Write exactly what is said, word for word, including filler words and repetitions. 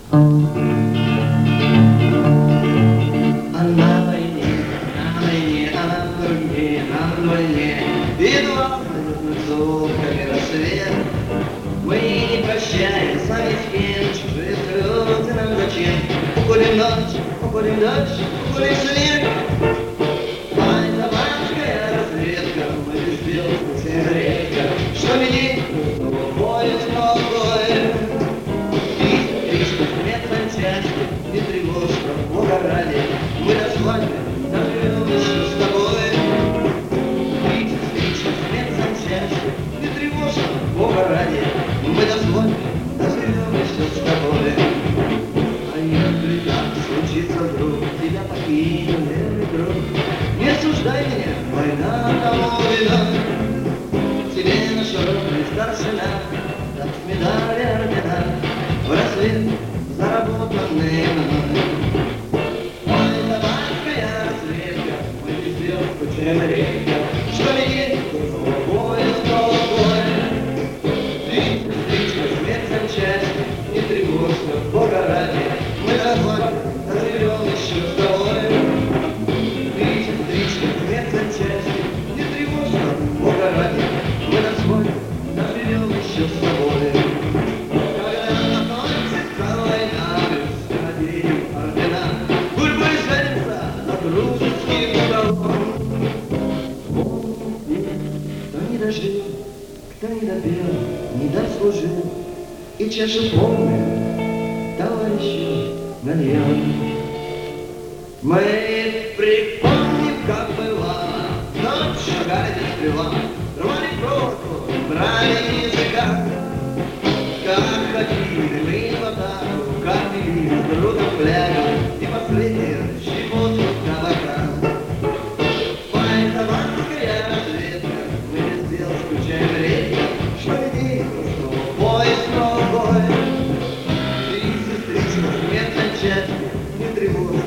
на войне, на войне, а на войне, а на войне, едва залезных зуб, как рассвет. Мы не прощаем, сами спим, чужие слезы нам зачем? Уходим ночь, уходим дождь, уходим снег. Ай, табачкая разведка, мы без дел, всем редко, что меня снова поезд новый. И трижды нет санчасти, не тревожно, Бога ради, мы до свадьбы доживем еще с тобой. Трижды, трижды нет санчасти, не тревожно, Бога ради, мы до свадьбы доживем еще с тобой. А если так случится вдруг, тебя покинет верный друг, не осуждай меня, война тому вина. Тебе наша родная старшина даст медали ордена в рассвет заработанные мной. Ой, табачкая разведка, мы без дел скучаем редко, что летит поезд голубой. Трижды, трижды смерть санчасти, не тревожься, Бога ради, мы до свадьбы доживем еще с тобой. Трижды, трижды смерть санчасти, не тревожься, Бога ради, мы до свадьбы доживем еще с тобой. Когда закончится война, все надеем ордена, гурьбой женится над русским столом. Помни, кто не дожил, кто не допел, не дослужил, и чашу помню, товарищу нальем. Мы припомним, как бывало, ночь шагали без крыла, рвали проволоку, брали языка. Как ходили мы в атаку, как пили с другом флягу, и последний щепотку табака. Ой, табачкая разведка, мы без дел скучаем редко, что летит снова поезд новый. Тридцать, тридцать, нет санчасти, не тревожно,